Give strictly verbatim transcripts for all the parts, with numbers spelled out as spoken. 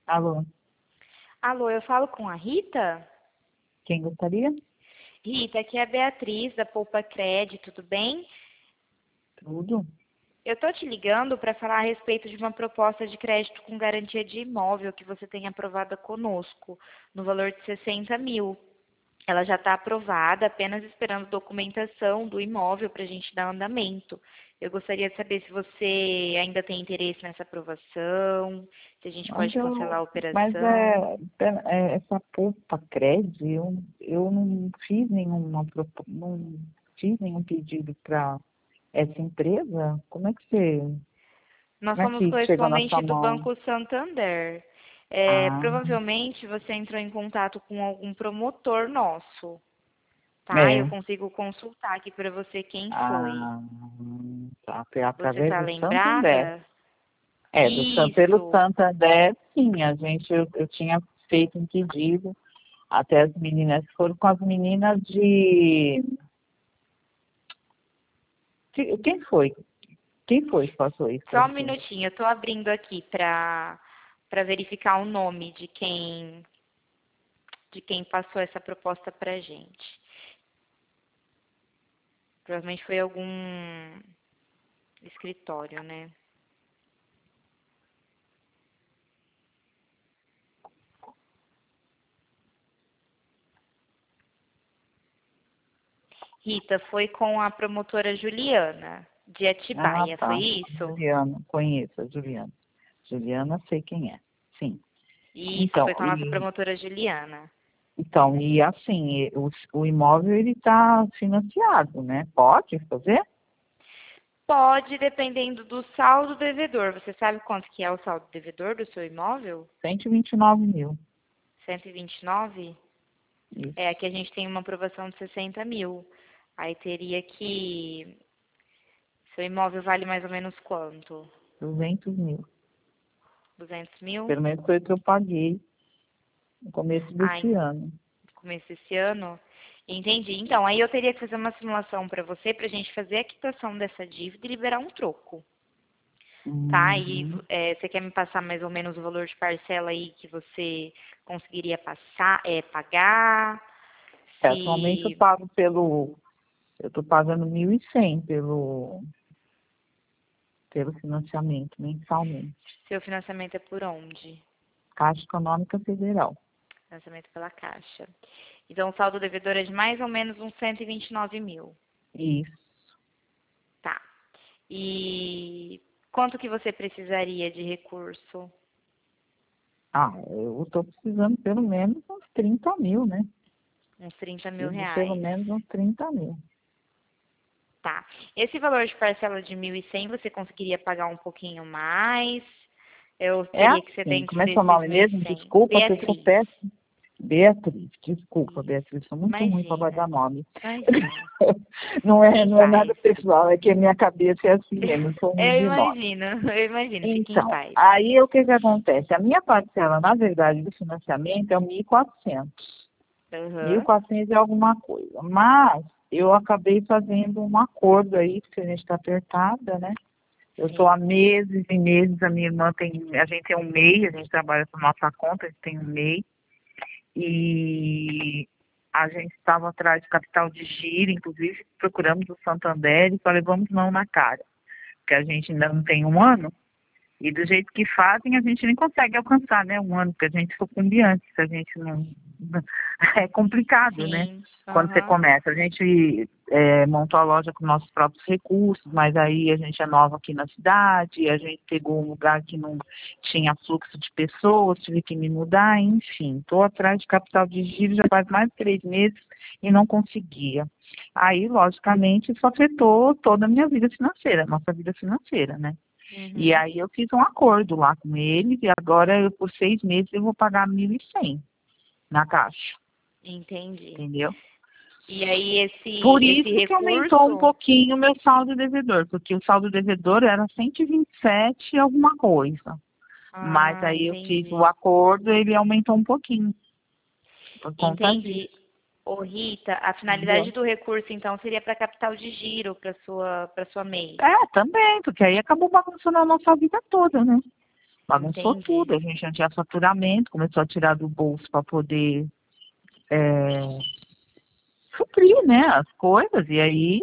Alô, Alô, eu falo com a Rita? quem gostaria? Rita, aqui é a Beatriz, da Poupa Crédito, tudo bem? Tudo? Eu tô te ligando para falar a respeito de uma proposta de crédito com garantia de imóvel que você tem aprovada conosco, no valor de sessenta mil. Ela já está aprovada, apenas esperando documentação do imóvel para a gente dar andamento. Eu gostaria de saber se você ainda tem interesse nessa aprovação, se a gente Mas pode cancelar eu, a mas operação. é, pera- é, essa Poupa Crédito, eu, eu não fiz nenhuma, propo- não fiz nenhum pedido para essa empresa. Como é que você, Nós como é somos que chegou na sua correspondente do mão? Banco Santander. É, Ah, provavelmente você entrou em contato com algum promotor nosso, tá? Eu é. consigo consultar aqui para você quem foi. Ah, tá, foi Você através está do Santander. lembrada? É, do, San- pelo Isso. Santander, sim, a gente, eu, eu tinha feito um pedido. Até as meninas foram com as meninas de. de- Quem foi? Quem foi que passou isso pra Só um você? minutinho, eu estou abrindo aqui para para verificar o nome de quem de quem passou essa proposta para gente. Provavelmente foi algum escritório, né? Rita, foi com a promotora Juliana, de Ah, Atibaia, foi tá. isso? Juliana, conheço a Juliana. Juliana, sei quem é. Sim. Isso, Então, foi com a nossa e, promotora Juliana. então, e assim, e o, o imóvel ele está financiado, né? Pode fazer? Pode, dependendo do saldo devedor. Você sabe quanto que é o saldo devedor do seu imóvel? cento e vinte e nove mil. cento e vinte e nove? É, Isso. aqui a gente tem uma aprovação de sessenta mil. Aí teria que... Seu imóvel vale mais ou menos quanto? duzentos mil. duzentos mil? Pelo menos foi o que eu paguei no começo Ah, desse em ano. começo desse ano? Entendi. Então, aí eu teria que fazer uma simulação para você, para a gente fazer a quitação dessa dívida e liberar um troco. Tá? E Uhum. é, você quer me passar mais ou menos o valor de parcela aí que você conseguiria passar, é, pagar? É, atualmente eu Se pago pelo, eu estou pagando mil e cem pelo, pelo financiamento mensalmente. seu financiamento é por onde? Caixa Econômica Federal. Financiamento pela Caixa. Então, o saldo devedor é de mais ou menos uns cento e vinte e nove mil. Isso. Tá. E quanto que você precisaria de recurso? Ah, eu estou precisando pelo menos uns trinta mil, né? Uns trinta mil Preciso pelo reais. menos uns trinta mil. Tá. Esse valor de parcela de mil e cem você conseguiria pagar um pouquinho mais? Eu É teria que ser assim, dentro como é seu desses nome mil e mesmo? cem. Desculpa, que eu sou Beatriz. péssima. Beatriz, desculpa, Isso. Beatriz, sou muito ruim para guardar Imagina. nome. Imagina. Não é, Fique em não é nada paz. pessoal, é que a minha cabeça é assim mesmo, eu sou ruim Eu de nome. imagino. Eu imagino. Fique em Então, paz. aí o que que acontece? A minha parcela, na verdade, do financiamento é mil e quatrocentos. Aham. mil e quatrocentos é alguma coisa. Mas eu acabei fazendo um acordo aí, porque a gente está apertada, né? Eu estou há Sim. meses e meses, a minha irmã tem, a gente tem um M E I, a gente trabalha por nossa conta, a gente tem um M E I, e a gente estava atrás de capital de giro, inclusive procuramos o Santander e só levamos mão na cara, porque a gente ainda não tem um ano, e do jeito que fazem, a gente nem consegue alcançar, né, um ano, porque a gente sucumbe antes, a gente não... É complicado, né? Sim. Quando você Aham. começa. A gente é, montou a loja com nossos próprios recursos, mas aí a gente é nova aqui na cidade, a gente pegou um lugar que não tinha fluxo de pessoas, tive que me mudar, enfim. Estou atrás de capital de giro já faz mais de três meses e não conseguia. Aí, logicamente, isso afetou toda a minha vida financeira, nossa vida financeira, né? E Uhum. aí eu fiz um acordo lá com eles e agora eu, por seis meses eu vou pagar mil e cem na Caixa, Entendi. entendeu? E aí Por esse esse isso que aumentou um recurso? pouquinho o meu saldo devedor, porque o saldo devedor era cento e vinte e sete e alguma coisa. Mas Ah, aí eu fiz o entendi. Uhum. acordo, ele aumentou um pouquinho, por conta Entendi. disso, Ô, Rita, a finalidade entendeu? do recurso, então, seria para capital de giro para sua, para sua M E I. É, também, porque aí acabou bagunçando a nossa vida toda, né? Bagunçou Entendi. tudo, a gente não tinha faturamento, começou a tirar do bolso para poder é, suprir, né, as coisas, e aí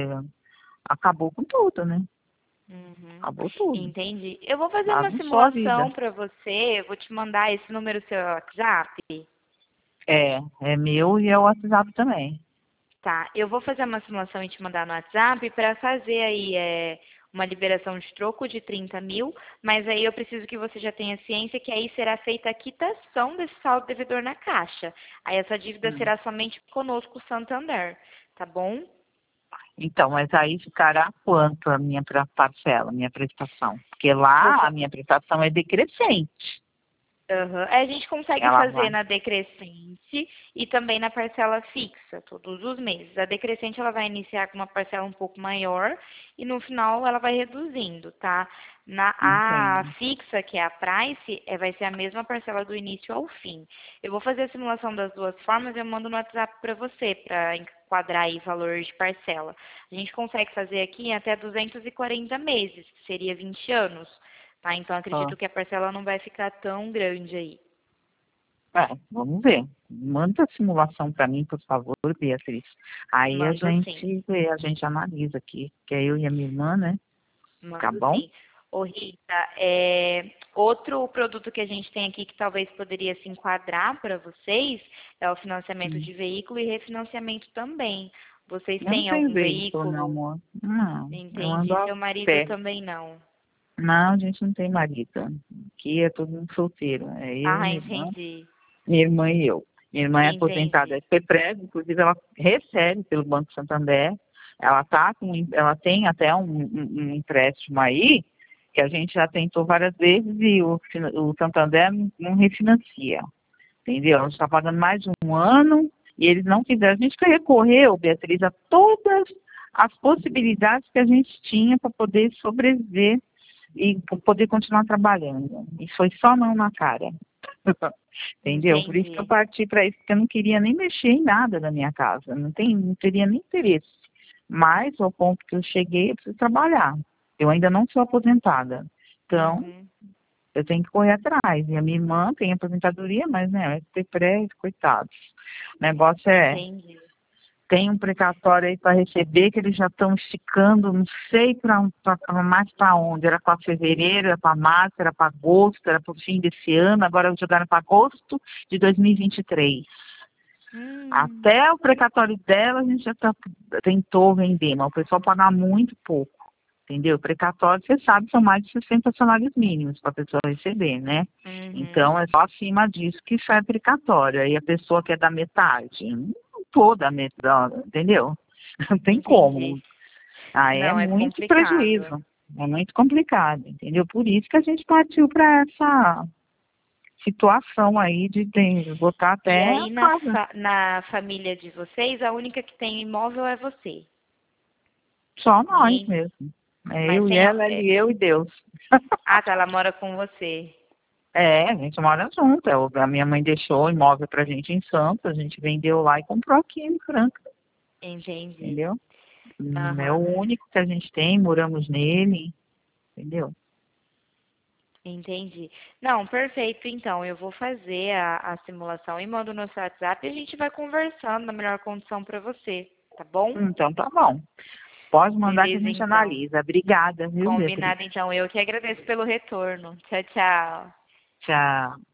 acabou com tudo, né? Uhum. Acabou tudo. Entendi. Eu vou fazer uma Bagunçou a vida. simulação para você, eu vou te mandar esse número seu WhatsApp. É, é meu e é o WhatsApp também. Tá, eu vou fazer uma simulação e te mandar no WhatsApp para fazer aí é, uma liberação de troco de trinta mil, mas aí eu preciso que você já tenha ciência que aí será feita a quitação desse saldo devedor na Caixa. Aí essa dívida Hum. será somente conosco, Santander, tá bom? Então, mas aí ficará quanto a minha pra- parcela, a minha prestação? Porque Vou lá a fa- minha prestação é decrescente. Aham. É, a gente consegue Ela fazer vai. na decrescente e também na parcela fixa, todos os meses. A decrescente ela vai iniciar com uma parcela um pouco maior e no final ela vai reduzindo, tá? Na a Entendo. fixa, que é a price, é, vai ser a mesma parcela do início ao fim. Eu vou fazer a simulação das duas formas, eu mando no WhatsApp para você, para enquadrar aí valor de parcela. A gente consegue fazer aqui em até duzentos e quarenta meses, que seria vinte anos. Tá? Então, Ó, acredito que a parcela não vai ficar tão grande aí. é, vamos ver. Manda a simulação para mim, por favor, Beatriz. Aí a Mando sim, gente vê, a gente analisa aqui, que é eu e a minha irmã, né? Tá mando bom? sim. Ô Rita, é, outro produto que a gente tem aqui que talvez poderia se enquadrar para vocês é o financiamento Hum. de veículo e refinanciamento também. Vocês Eu não têm tenho algum veículo, meu veículo? amor. Não, eu ando Entendi. a Seu marido pé. também não. Não, a gente não tem marido. Aqui é todo mundo solteiro. É eu, Ah, minha irmã, entendi. minha irmã e eu. Minha irmã é aposentada Entendi. da FEPREV, inclusive ela recebe pelo Banco Santander. Ela tá com, ela tem até um, um, um empréstimo aí, que a gente já tentou várias vezes e o, o Santander não refinancia. Entendeu? Ela está pagando mais de um ano e eles não quiseram. A gente recorreu, Beatriz, a todas as possibilidades que a gente tinha para poder sobreviver e poder continuar trabalhando. E foi só não na cara. Entendeu? Por isso que eu Entendi. parti para isso, porque eu não queria nem mexer em nada da minha casa. Não, tem, não teria nem interesse. Mas, ao ponto que eu cheguei, eu preciso trabalhar. Eu ainda não sou aposentada. Então, Uhum. eu tenho que correr atrás. E a minha irmã tem aposentadoria, mas, né, é pré, coitados. O negócio é, Entendi. tem um precatório aí para receber, que eles já estão esticando, não sei para mais para onde. Era para fevereiro, era para março, era para agosto, era para o fim desse ano, agora jogaram para agosto de dois mil e vinte e três. Hum, Até o precatório dela a gente já tá, tentou vender, mas o pessoal paga muito pouco. Entendeu? Precatório, você sabe, são mais de sessenta salários mínimos para a pessoa receber, né? uhum. Então, é só acima disso que sai precatório. Aí a pessoa quer dar metade. Não toda a metade, entendeu? Não tem como. Entendi. Aí é Não, é muito complicado. prejuízo. É muito complicado, entendeu? Por isso que a gente partiu para essa situação aí de ter, botar E até a aí, na, casa. fa- na família de vocês, a única que tem imóvel é você. Só nós Ninguém. mesmo. É Mas eu e tem. a- ela, ela é- e eu e Deus. Ah, tá, ela mora com você. É, a gente mora junto. Eu- A minha mãe deixou o imóvel pra gente em Santos, a gente vendeu lá e comprou aqui em Franca, Entendi. entendeu? Hum, É o Aham. único que a gente tem, moramos nele, entendeu? Entendi. Não, perfeito. Então, eu vou fazer a, a simulação e mando no seu WhatsApp e a gente vai conversando na melhor condição para você, tá bom? Então tá bom. Pode mandar que a Beleza, gente então. analisa. Obrigada, viu, Beatriz? Combinado, então. Eu que agradeço pelo retorno. Tchau, tchau. Tchau.